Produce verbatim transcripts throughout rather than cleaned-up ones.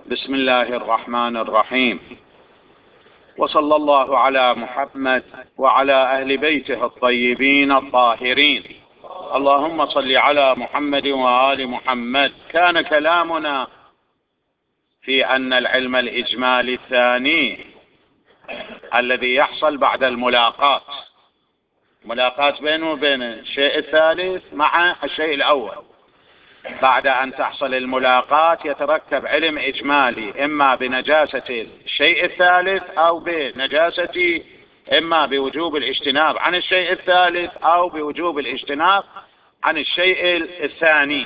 بسم الله الرحمن الرحيم، وصلى الله على محمد وعلى أهل بيته الطيبين الطاهرين. اللهم صل على محمد وآل محمد. كان كلامنا في أن العلم الإجمالي الثاني الذي يحصل بعد الملاقات، ملاقاة بينه وبين الشيء الثالث مع الشيء الأول. بعد أن تحصل الملاقاة يتركب علم إجمالي، إما بنجاسة الشيء الثالث أو بنجاسة، إما بوجوب الاجتناب عن الشيء الثالث أو بوجوب الاجتناب عن الشيء الثاني.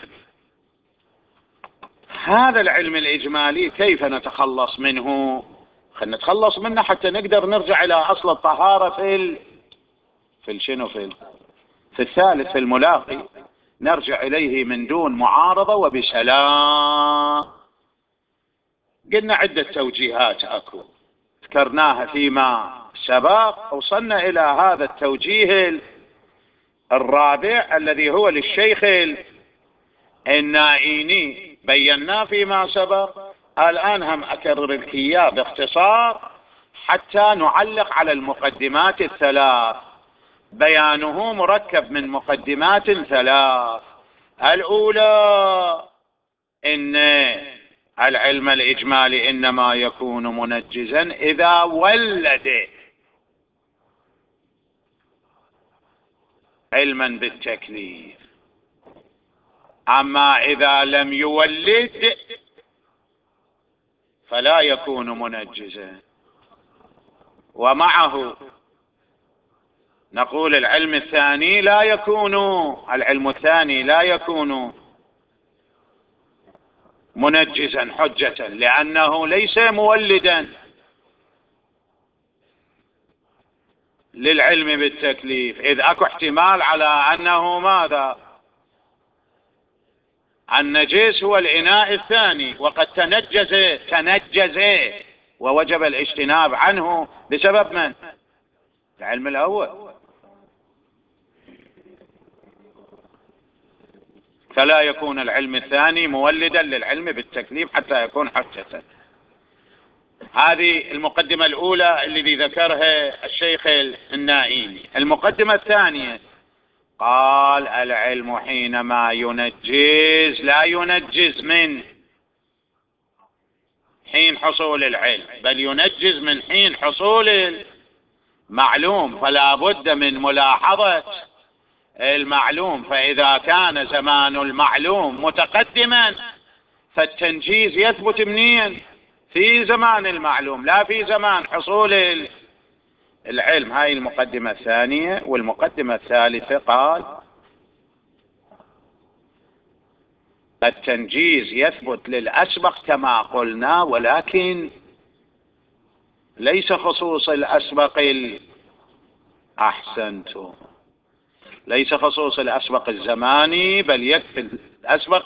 هذا العلم الإجمالي كيف نتخلص منه؟ خلينا نتخلص منه حتى نقدر نرجع إلى أصل الطهارة في ال... في الشنو في ال... في الثالث في الملاقي، نرجع إليه من دون معارضة وبسلام. قلنا عدة توجيهات أكو ذكرناها فيما سبق، وصلنا إلى هذا التوجيه الرابع الذي هو للشيخ النائيني، بيناه فيما سبق. الآن هم أكرر لك إياه باختصار حتى نعلق على المقدمات الثلاث. بيانه مركب من مقدمات ثلاث. الأولى إن العلم الإجمالي إنما يكون منجزا إذا ولد علما بالتكليف، أما إذا لم يولد فلا يكون منجزا. ومعه نقول العلم الثاني لا يكون العلم الثاني لا يكون منجزا حجة، لأنه ليس مولدا للعلم بالتكليف، إذ أكو احتمال على أنه ماذا؟ النجس هو الإناء الثاني، وقد تنجز تنجز ووجب الاجتناب عنه بسبب من؟ العلم الأول. فلا يكون العلم الثاني مولدا للعلم بالتكليف حتى يكون حجة. هذه المقدمة الأولى الذي ذكرها الشيخ النائيني. المقدمة الثانية قال العلم حينما ينجز لا ينجز من حين حصول العلم، بل ينجز من حين حصول المعلوم، فلا بد من ملاحظة المعلوم. فإذا كان زمان المعلوم متقدما فالتنجيز يثبت منين؟ في زمان المعلوم، لا في زمان حصول العلم. هاي المقدمة الثانية. والمقدمة الثالثة قال التنجيز يثبت للأسبق كما قلنا، ولكن ليس خصوص الأسبق أحسنتم ليس خصوص الأسبق الزماني، بل يكفي الأسبق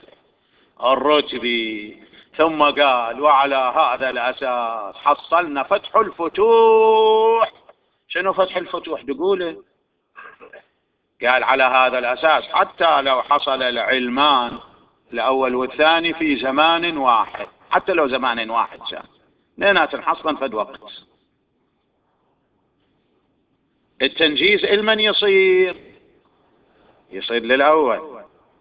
الرتبي. ثم قال وعلى هذا الأساس حصلنا فتح الفتوح. شنو فتح الفتوح؟ تقوله قال على هذا الأساس حتى لو حصل العلمان الأول والثاني في زمان واحد، حتى لو زمان واحد كان لأنها حصلا فد وقت، التنجيز لمن يصير؟ يصير للأول،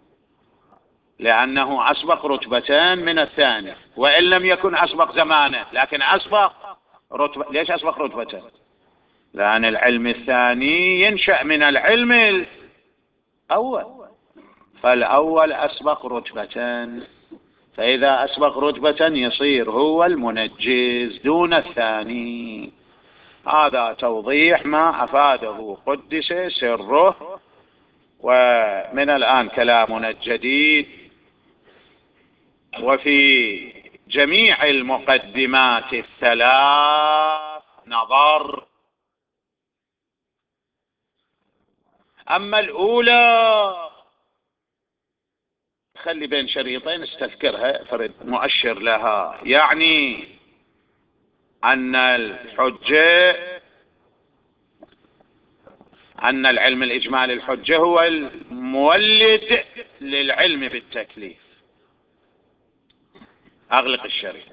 لأنه أسبق رتبتين من الثاني، وإن لم يكن أسبق زمانه لكن أسبق رتبة. ليش أسبق رتبتين؟ لأن العلم الثاني ينشأ من العلم الأول، فالأول أسبق رتبتين، فإذا أسبق رتبة يصير هو المنجز دون الثاني. هذا توضيح ما أفاده قدس سره. ومن الآن كلامنا الجديد. وفي جميع المقدمات الثلاث نظر. أما الأولى خلي بين شريطين استذكرها فرد مؤشر لها، يعني أن الحجة أن العلم الإجمالي الحجة هو المولد للعلم بالتكليف. أغلق الشريط.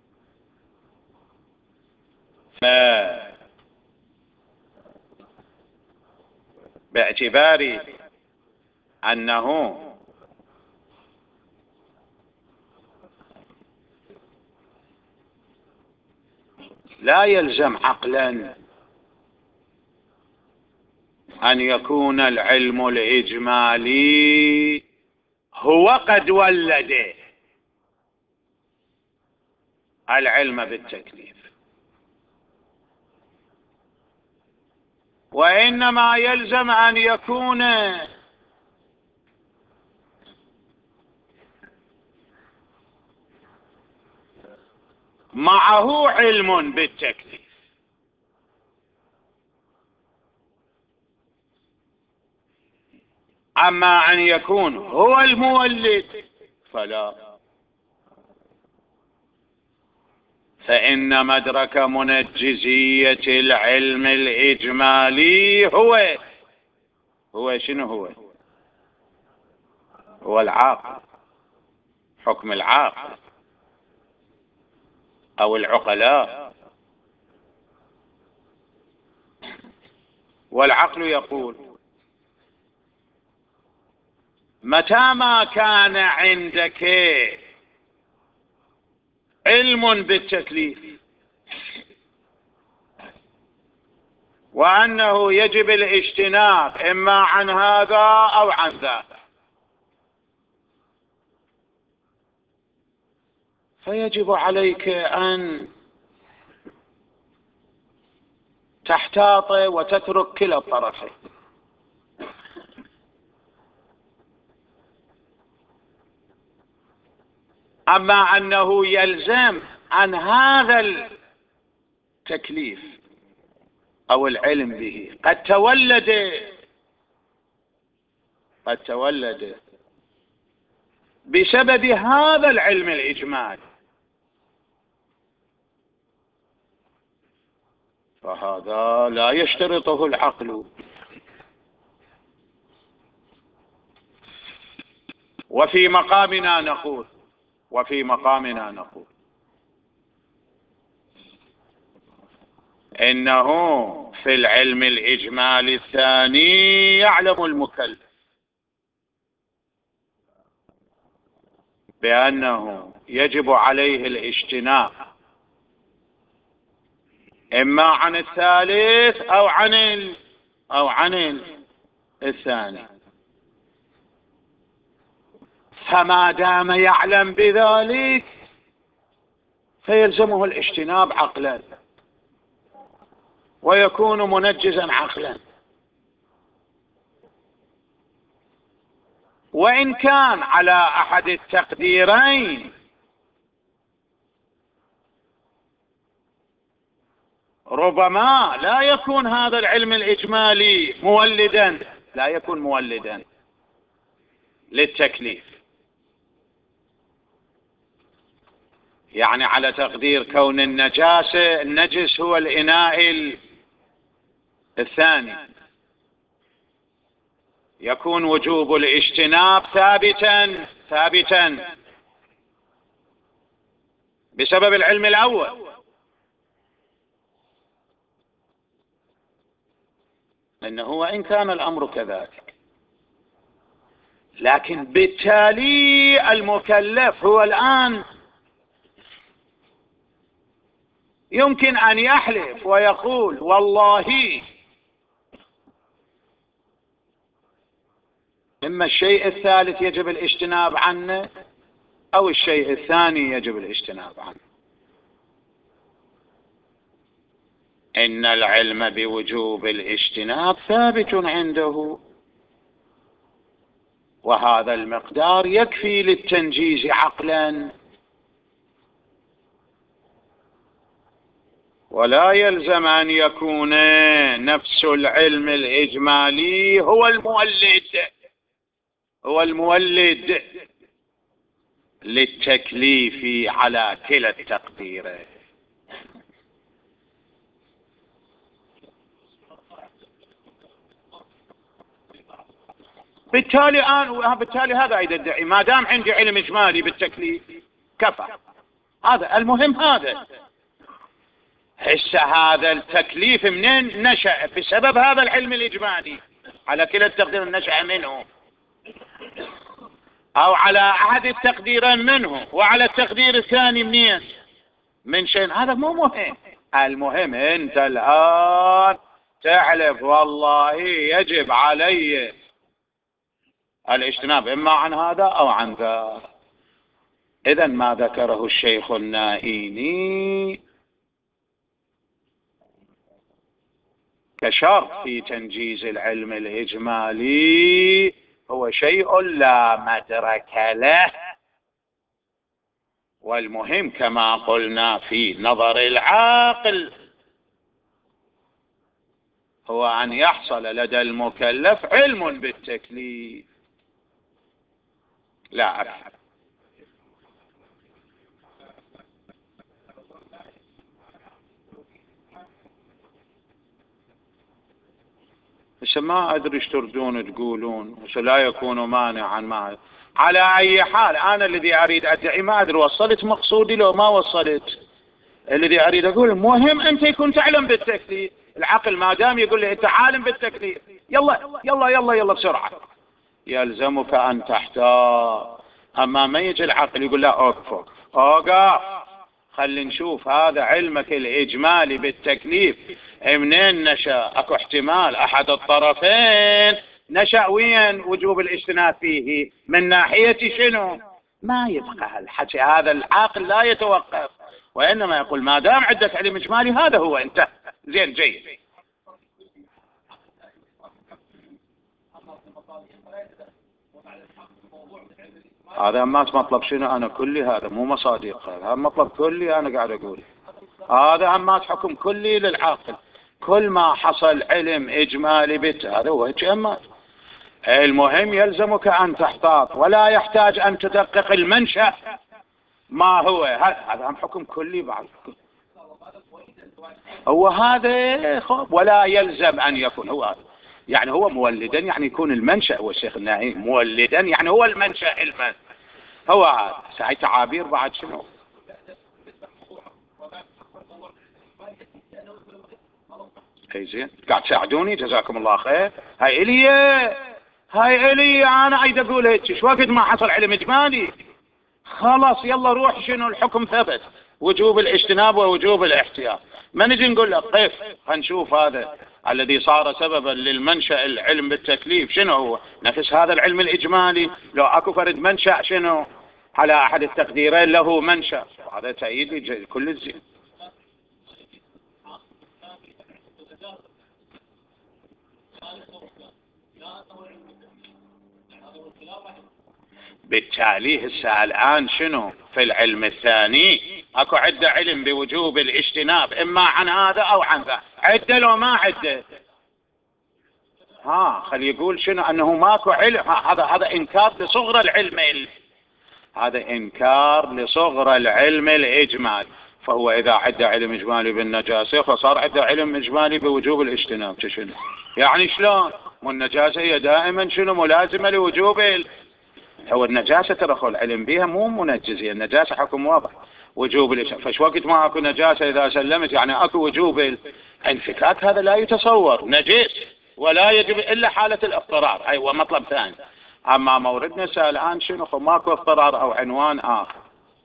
باعتبار أنه لا يلزم عقلا أن يكون العلم الإجمالي هو قد ولد العلم بالتكليف، وإنما يلزم أن يكون معه علم بالتكليف. أما أن يكون هو المولد فلا، فإن مدرك منجزية العلم الإجمالي هو هو شنو هو؟ هو العاقل، حكم العاقل أو العقلاء. والعقل يقول متى ما كان عندك علم بالتكليف وأنه يجب الاجتناب إما عن هذا أو عن ذاك، فيجب عليك أن تحتاط وتترك كلا الطرفين. أما أنه يلزم عن هذا التكليف أو العلم به قد تولد قد تولد بسبب هذا العلم الإجمالي، فهذا لا يشترطه العقل. وفي مقامنا نقول وفي مقامنا نقول إنه في العلم الإجمالي الثاني يعلم المكلف بأنه يجب عليه الاجتناب إما عن الثالث أو عن ال... أو عن الثاني، فما دام يعلم بذلك فيلزمه الاجتناب عقلا ويكون منجزا عقلا. وإن كان على أحد التقديرين ربما لا يكون هذا العلم الإجمالي مولدا لا يكون مولدا للتكليف، يعني على تقدير كون النجاسة النجس هو الإناء الثاني، يكون وجوب الاجتناب ثابتا ثابتا بسبب العلم الأول. إنه وإن كان الأمر كذلك، لكن بالتالي المكلف هو الآن يمكن أن يحلف ويقول والله إما الشيء الثالث يجب الاجتناب عنه أو الشيء الثاني يجب الاجتناب عنه. إن العلم بوجوب الاجتناب ثابت عنده، وهذا المقدار يكفي للتنجيز عقلا، ولا يلزم أن يكون نفس العلم الإجمالي هو المولد هو المولد للتكليف على كلا التقديرين. بالتالي الآن بالتالي هذا يدعي ما دام عندي علم إجمالي بالتكليف كفى، هذا المهم. هذا هسه هذا التكليف منين نشأ؟ بسبب هذا العلم الإجمالي على كلا التقدير. نشأ منه أو على أحد التقديرين منه، وعلى التقدير الثاني منين؟ من شيء. هذا مو مهم. المهم أنت الآن تعرف والله يجب علي الاجتناب إما عن هذا أو عن ذا. إذن ما ذكره الشيخ النائيني كشرط في تنجيز العلم الإجمالي هو شيء لا مدرك له. والمهم كما قلنا في نظر العاقل هو أن يحصل لدى المكلف علم بالتكليف لا أكثر. بس ما أدري ايش تردون تقولون، بس لا يكون مانعا. ما على أي حال أنا الذي أريد أدعي ما أدري وصلت مقصودي لو ما وصلت. الذي أريد أقول مهم أنت يكون تعلم بالتكليف. العقل ما دام يقول لي أنت عالم بالتكليف يلا يلا يلا يلا بسرعة، يلزمك أن تحتاط. أما ما يجي العقل يقول لا أوقف أوقف خلي نشوف هذا علمك الإجمالي بالتكليف منين نشأ. أكو احتمال أحد الطرفين نشأ وين وجوب الاجتناب فيه من ناحية شنو؟ ما يبقى هالحكي. هذا العاقل لا يتوقف وإنما يقول ما دام عندك علم إجمالي هذا هو انتهى. زين جيد. هذا ما مطلب شنو أنا كلي، هذا مو مصادق، هذا مطلب كلي أنا قاعد أقول. هذا هم حكم كلي للعاقل. كل ما حصل علم إجمالي بت هذا هو جمال. المهم يلزمك أن تحتاط ولا يحتاج أن تدقق المنشأ ما هو. هذا هم حكم كلي بعد. هو هذا ولا يلزم أن يكون هو هذا. يعني هو مولدا يعني يكون المنشأ. هو الشيخ النائي مولدا يعني هو المنشأ علما. هو هذا ساعي تعابير بعد شنو. اي زين قاعد تساعدوني جزاكم الله خير. هاي الي هاي الي انا عايز اقول هيك شو وقت ما حصل علم اجمالي خلاص يلا روح شنو الحكم ثبت وجوب الاجتناب ووجوب الاحتياط. ما نجي نقول لك قف هنشوف هذا الذي صار سببا للمنشأ العلم بالتكليف شنو هو. نفس هذا العلم الإجمالي لو أكو فرد منشأ شنو على أحد التقديرين له منشأ. هذا تأييد كل الزين. بالتالي هسه الآن شنو في العلم الثاني أكو عدة علم بوجوب الاجتناب إما عن هذا أو عن ذا. عدة لو ما عدة ها خلي يقول شنو أنه ماكو علم. هذا هذا إنكار لصغر العلم. هذا إنكار لصغر العلم الإجمالي. فهو إذا عدى علم إجمالي بالنجاسة فصار عدى علم إجمالي بوجوب الاجتناب. شنو يعني شلون؟ والنجاسة هي دائما شنو ملازمة لوجوب ال... هو النجاسة ترى العلم بها مو منجز. هي النجاسة حكم واضح وجوب الاجتناب. فش وقت ما أكو نجاسة إذا سلمت يعني أكو وجوب الانفكاك. هذا لا يتصور نجس ولا يجب إلا حالة الاضطرار. أيوة مطلب ثاني. أما موردنا سأل الآن شنو ماكو اضطرار أو عنوان آخر.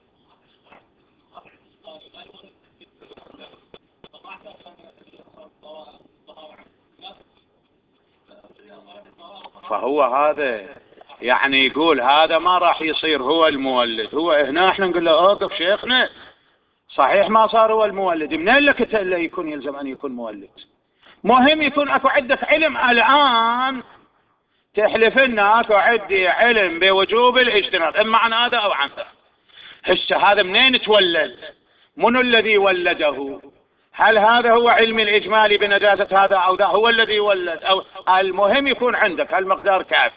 فهو هذا يعني يقول هذا ما راح يصير هو المولد. هو هنا احنا نقول له اوقف شيخنا صحيح ما صار هو المولد. منين لك اللي يكون يلزم أن يكون مولد؟ مهم يكون أكو عدة علم الآن تحلف لنا أكو عدة علم بوجوب الاجتناب إما عن هذا أو عن ذا. هسه هذا منين تولد؟ من الذي ولده؟ هل هذا هو علم الإجمالي بنجاسة هذا أو ذا هو الذي ولد؟ أو المهم يكون عندك هالمقدار كافي.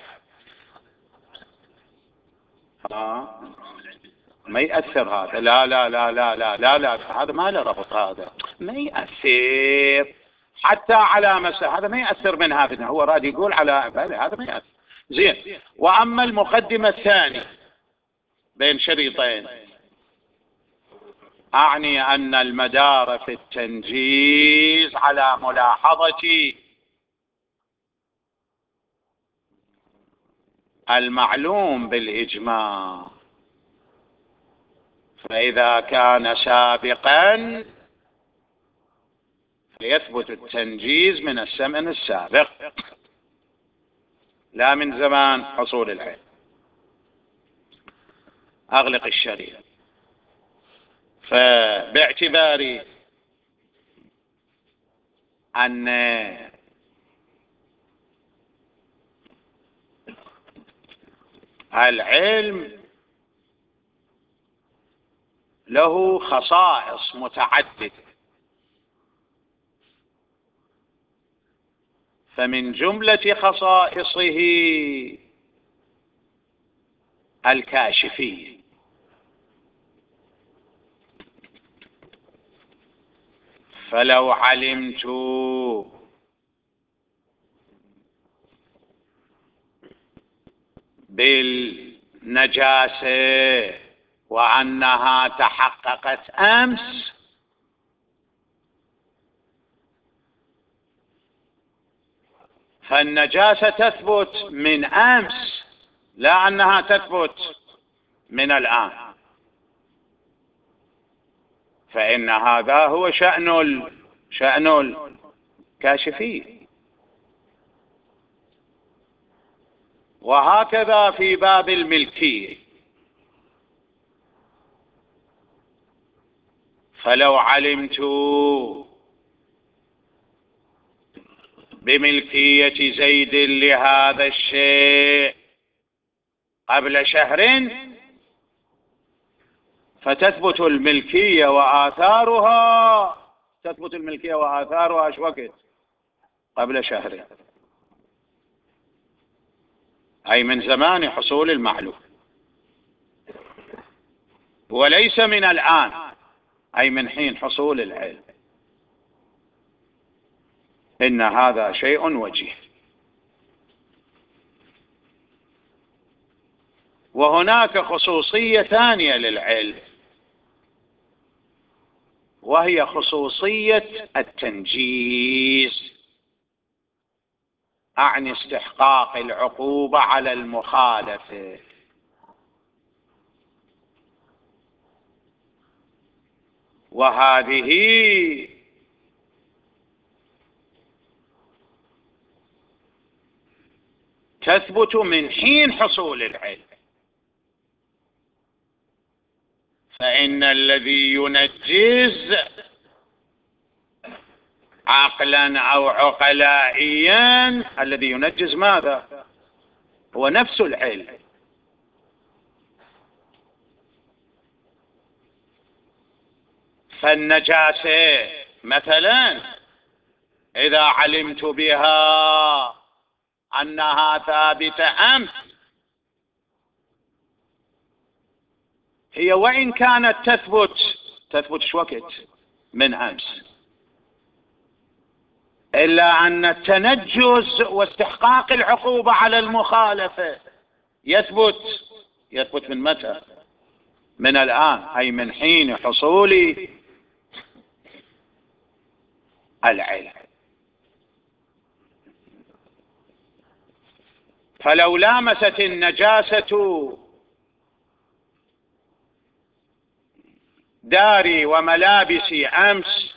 آه. ما يأثر هذا. لا لا لا لا لا لا لا هذا ما له ربط. هذا ما يأثر حتى على مسا. هذا ما يأثر من هذا. هو راد يقول على هذا ما يأثر. زين. وأما المقدمة الثانية بين شريطين أعني أن المدار في التنجيز على ملاحظة المعلوم بالإجماع، فإذا كان سابقا فيثبت التنجيز من الزمن السابق لا من زمان حصول العلم. أغلق الشريط. فباعتبار أن العلم له خصائص متعددة، فمن جملة خصائصه الكاشفية، فلو علمت بالنجاسة وأنها تحققت أمس فالنجاسة تثبت من أمس لا أنها تثبت من الآن، فإن هذا هو شأن شأن الكاشفية. وهكذا في باب الملكية، فلو علمت بملكية زيد لهذا الشيء قبل شهر فتثبت الملكية وآثارها تثبت الملكية وآثارها ايش وقت؟ قبل شهر، أي من زمان حصول المعلوم، وليس من الآن أي من حين حصول العلم. إن هذا شيء وجيه. وهناك خصوصية ثانية للعلم، وهي خصوصية التنجيز، أعني استحقاق العقوبة على المخالفة. وهذه تثبت من حين حصول العلم، فإن الذي ينجز عقلا أو عقلائيا، الذي ينجز ماذا؟ هو نفس العلم. فالنجاسة مثلا إذا علمت بها أنها ثابتة أمس، هي وإن كانت تثبت تثبت شو وقت؟ من أمس، إلا أن التنجز واستحقاق العقوبة على المخالفة يثبت يثبت من متى؟ من الآن، أي من حين حصول العلم. فلو لامست النجاسة داري وملابسي أمس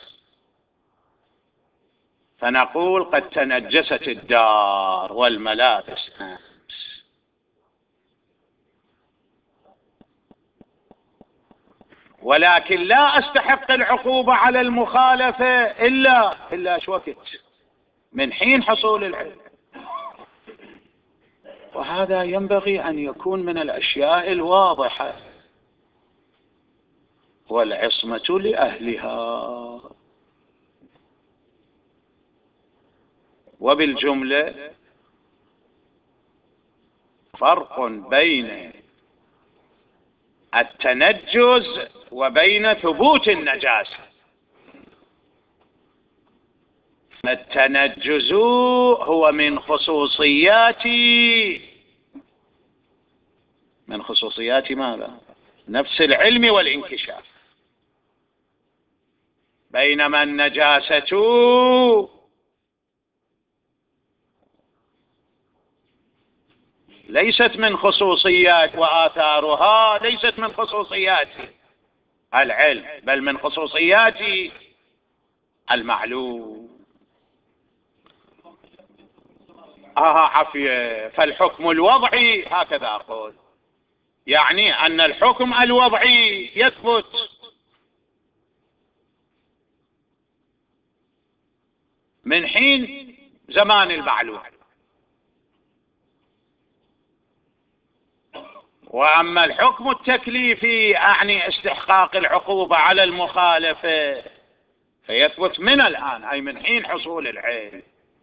فنقول قد تنجست الدار والملابس أمس، ولكن لا أستحق العقوبة على المخالفة إلا إلا شو وقت؟ من حين حصول العلم. وهذا ينبغي أن يكون من الأشياء الواضحة، والعصمة لأهلها. وبالجملة فرق بين التنجز وبين ثبوت النجاسة. التنجز هو من خصوصيات من خصوصيات ماذا؟ نفس العلم والانكشاف. بينما النجاسة ليست من خصوصيات، وآثارها ليست من خصوصيات العلم، بل من خصوصيات المعلوم. آه عفية. فالحكم الوضعي هكذا أقول، يعني أن الحكم الوضعي يثبت من حين زمان المعلوم، وأما الحكم التكليفي أعني استحقاق العقوبة على المخالفة فيثبت من الآن، أي من حين حصول العلم.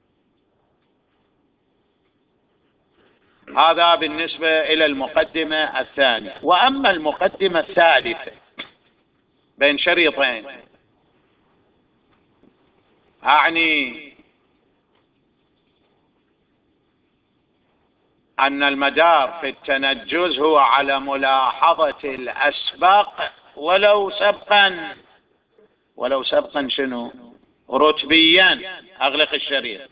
هذا بالنسبة إلى المقدمة الثانية. وأما المقدمة الثالثة بين شريطين، أعني أن المدار في التنجز هو على ملاحظة الأسبق ولو سبقا، ولو سبقا شنو؟ رتبيا. أغلق الشريط.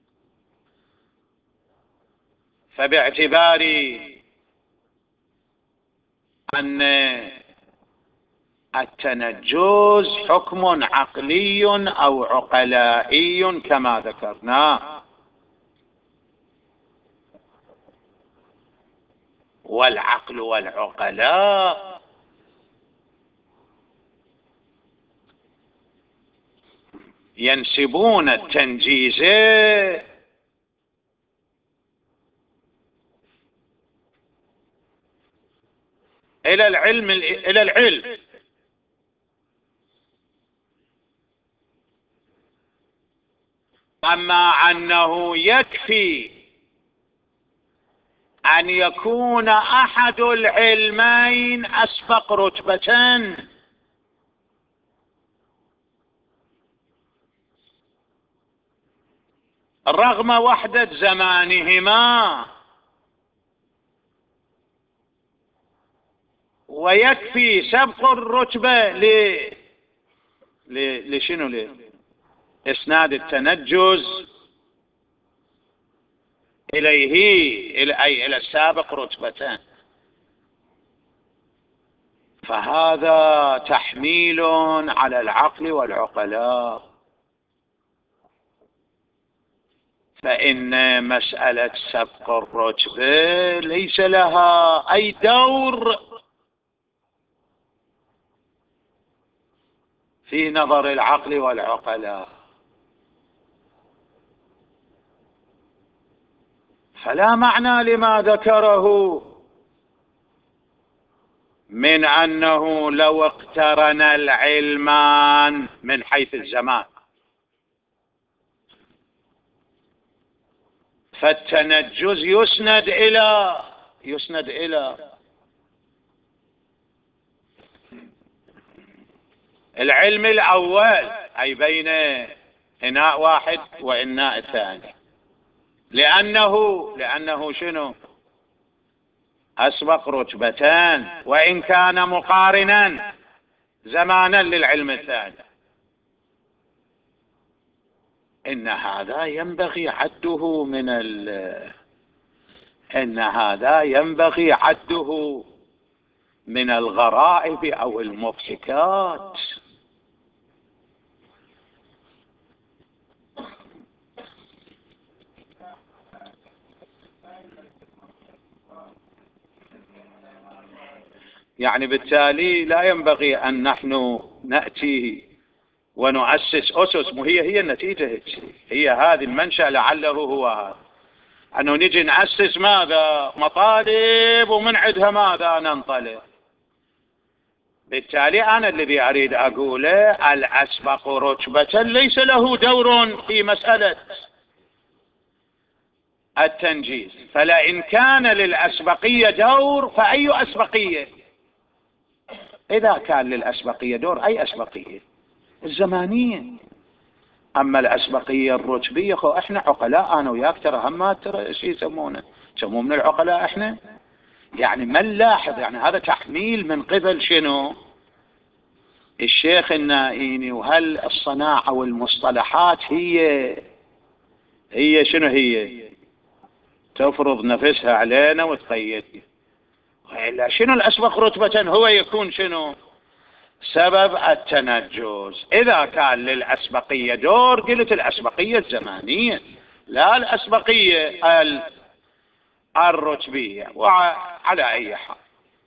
فباعتبار أن التنجز حكم عقلي أو عقلائي كما ذكرنا، والعقل والعقلاء ينسبون التنجيز إلى العلم إلى العلم أما أنه يكفي أن يكون أحد العلمين أسبق رتبة رغم وحدة زمانهما، ويكفي سبق الرتبة ل ل لشنو ل إسناد التنجز إليه، أي إلى السابق رتبتان. فهذا تحميل على العقل والعقلاء، فإن مسألة سبق الرتبة ليس لها أي دور في نظر العقل والعقلاء، فلا معنى لما ذكره من أنه لو اقترن العلمان من حيث الزمان فالتنجز يسند إلى يسند إلى العلم الأول، أي بين إناء واحد وإناء ثاني، لأنه لأنه شنو؟ أسبق رتبتان، وإن كان مقارنا زمانا للعلم الثاني. إن هذا ينبغي عده من ال إن هذا ينبغي عده من الغرائب أو المضحكات. يعني بالتالي لا ينبغي أن نحن نأتي ونؤسس أسس، وهي هي النتيجة، هي هذه المنشأ لعله هو هذا، أنه نجي نأسس ماذا؟ مطالب، ومن عندها ماذا؟ ننطلق. بالتالي أنا الذي أريد أقوله الأسبق رتبة ليس له دور في مسألة التنجيز، فلئن كان للأسبقية دور فأي أسبقية؟ إذا كان للأسبقية دور أي أسبقية؟ الزمانية. أما الأسبقية الرتبية خو إحنا عقلاء، أنا وياك ترى هم ترى إيش يسمونه، يسمونه من العقلاء إحنا. يعني ما نلاحظ، يعني هذا تحميل من قبل شنو؟ الشيخ النائيني، وهل الصناعة والمصطلحات هي هي شنو هي تفرض نفسها علينا وتقيدنا؟ إلا شنو الأسبق رتبة هو يكون شنو سبب التنجس؟ إذا كان للأسبقية دور قلت الأسبقية الزمانية لا الأسبقية الرتبية. وعلى أي حال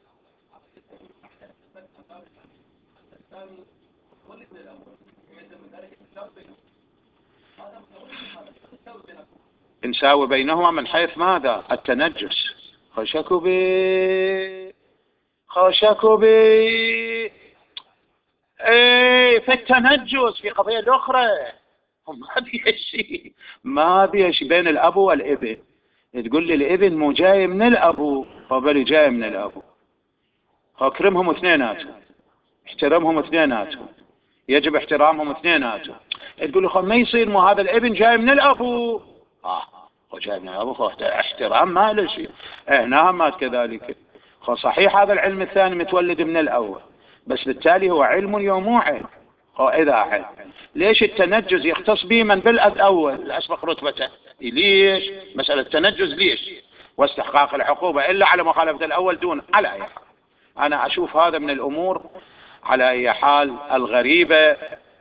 نساوي بينهما من حيث ماذا؟ التنجس. خشكوا بي خشكوا بي ايه في التنجس في قضية أخرى ما بيها شيء، ما بيها شيء بين الأب والابن. تقول لي الابن مو جاي من الأبو، قبل جاي من الأبو، اكرمهم اثنيناتهم، احترمهم اثنيناتهم، يجب احترامهم اثنيناتهم. تقول لي ما يصير، مو هذا الابن جاي من الأبو. اه هو جاي من الأبو، احترام ما له شيء. هنا ما كذلك. صحيح هذا العلم الثاني متولد من الأول، بس بالتالي هو علم يوم علم. إذا علم ليش التنجز يختص به من بالأول الأسبق رتبته؟ ليش مسألة التنجز ليش واستحقاق العقوبة إلا على مخالفة الأول دون؟ على أي حال أنا أشوف هذا من الأمور على أي حال الغريبة.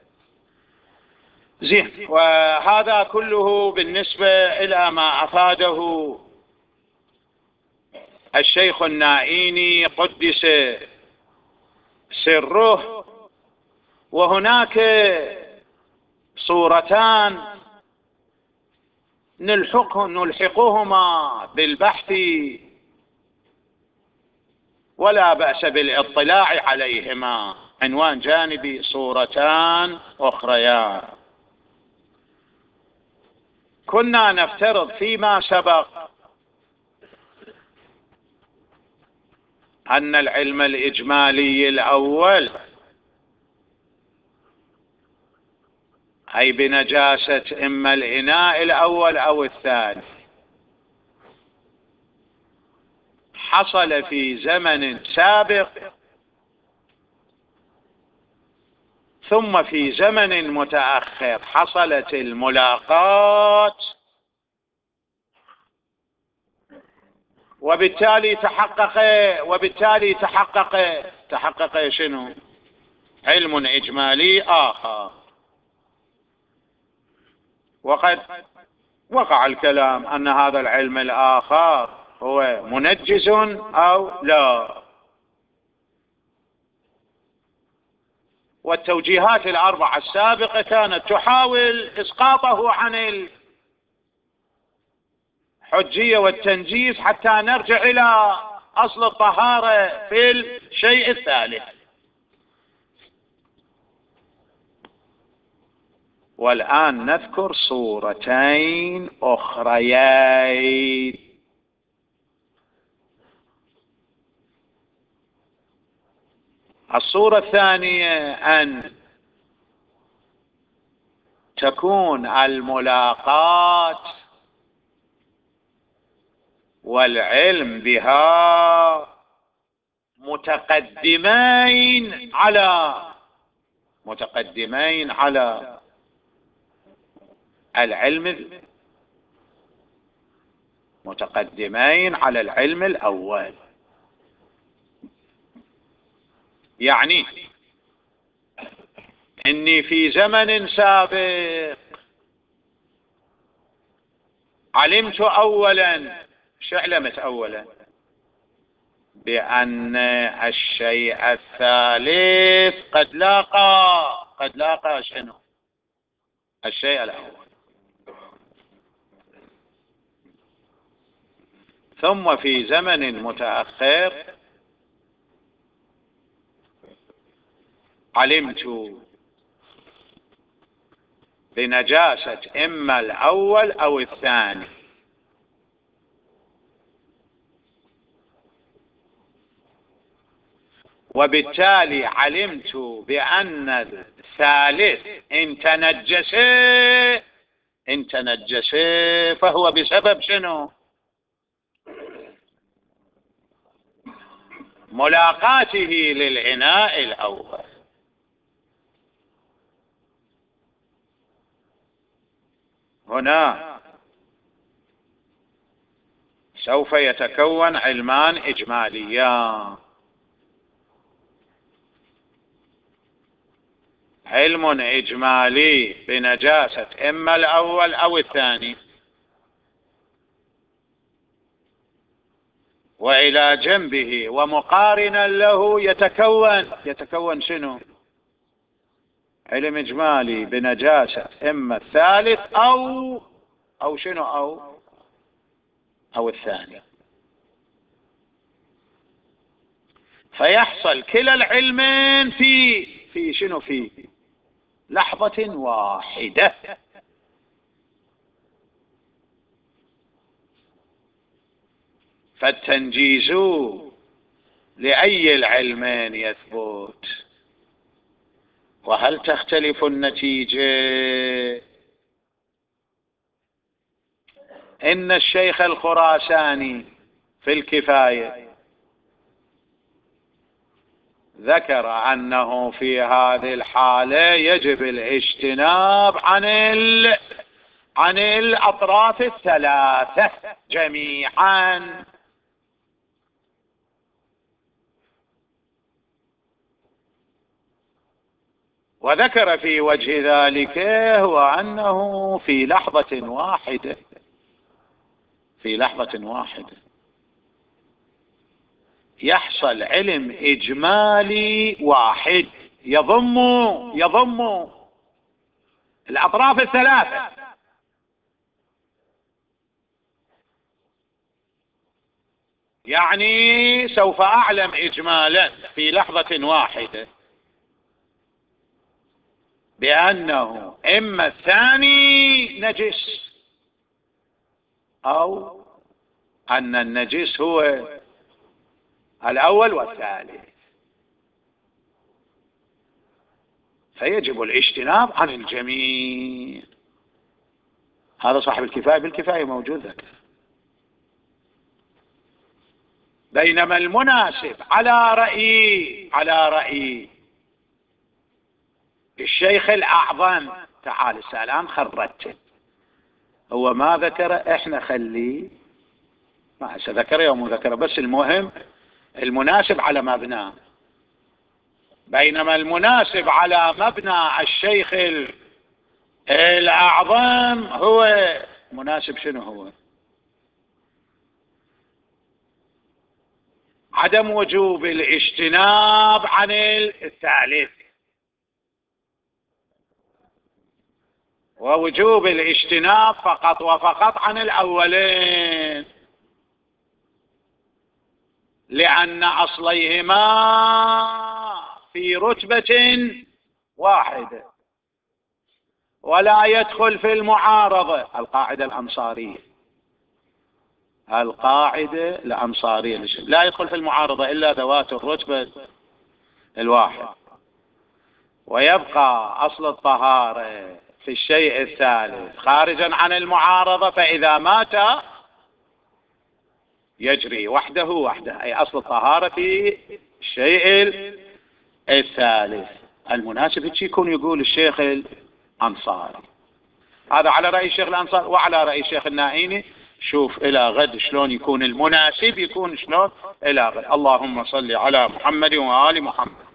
زين، وهذا كله بالنسبة إلى ما أفاده الشيخ النائيني قدس سره. وهناك صورتان نلحقه نلحقهما بالبحث ولا بأس بالاطلاع عليهما. عنوان جانبي: صورتان أخريان. كنا نفترض فيما سبق أن العلم الإجمالي الأول أي بنجاسة إما الإناء الأول أو الثاني حصل في زمن سابق، ثم في زمن متأخر حصلت الملاقات، وبالتالي تحقق وبالتالي تحقق تحقق شنو؟ علم إجمالي آخر. وقد وقع الكلام أن هذا العلم الآخر هو منجز أو لا، والتوجيهات الأربعة السابقة كانت تحاول إسقاطه عن الحجية والتنجيس حتى نرجع إلى أصل الطهارة في الشيء الثالث. والآن نذكر صورتين أخريين. الصورة الثانية أن تكون الملاقات والعلم بها متقدمين على متقدمين على العلم متقدمين على العلم الأول. يعني إني في زمن سابق علمت أولا، شو علمت أولا؟ بأن الشيء الثالث قد لاقى قد لاقى شنو؟ الشيء الأول. ثم في زمن متأخر علمت بنجاسة إما الأول أو الثاني، وبالتالي علمت بأن الثالث إن تنجس إن تنجس فهو بسبب شنو؟ ملاقاته للإناء الأول. هنا سوف يتكون علمان إجماليان: علم إجمالي بنجاسة إما الأول أو الثاني، وإلى جنبه ومقارنا له يتكون يتكون شنو؟ علم إجمالي بنجاسة إما الثالث أو أو شنو أو أو الثاني. فيحصل كلا العلمين في في شنو في لحظة واحدة. فالتنجيز لأي العلمين يثبت. وهل تختلف النتيجة؟ إن الشيخ الخراساني في الكفاية ذكر أنه في هذه الحالة يجب الاجتناب عن ال... عن الأطراف الثلاثة جميعا. وذكر في وجه ذلك هو أنه في لحظة واحدة في لحظة واحدة يحصل علم إجمالي واحد يضم يضم الأطراف الثلاثة. يعني سوف أعلم إجمالا في لحظة واحدة بأنه إما الثاني نجس أو أن النجس هو الأول والثالث، فيجب الاجتناب عن الجميع. هذا صاحب الكفاية بالكفاية موجود ذلك. بينما المناسب على رأيي على رأيي الشيخ الأعظم، تعال السلام خرجت، هو ما ذكر احنا خليه ما ذكر يوم ذكر، بس المهم المناسب على مبنى. بينما المناسب على مبنى الشيخ الأعظم هو مناسب شنو هو؟ عدم وجوب الاجتناب عن الثالث، ووجوب الاجتناب فقط وفقط عن الأولين، لأن أصليهما في رتبة واحدة ولا يدخل في المعارضة. القاعدة الأنصارية القاعدة الأنصارية لا يدخل في المعارضة إلا ذوات الرتبة الواحد، ويبقى أصل الطهارة في الشيء الثالث خارجا عن المعارضة، فإذا مات يجري وحده وحده، أي أصل الطهارة في الشيء الثالث. المناسب يكون يقول الشيخ الأنصاري. هذا على رأي الشيخ الأنصاري وعلى رأي الشيخ النائيني. شوف إلى غد شلون يكون المناسب، يكون شلون إلى غد. اللهم صل على محمد وآل محمد.